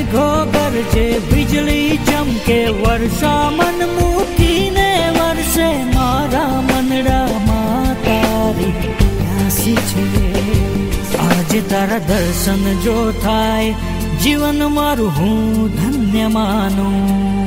મેઘો ગરજે વીજળી ચમકે વર્ષા મન મૂકીને વર્ષે મારા મનડામાં તારી પ્યાસી છે આજે તારા દર્શન જો થાય જીવન મારું હું ધન્ય માનું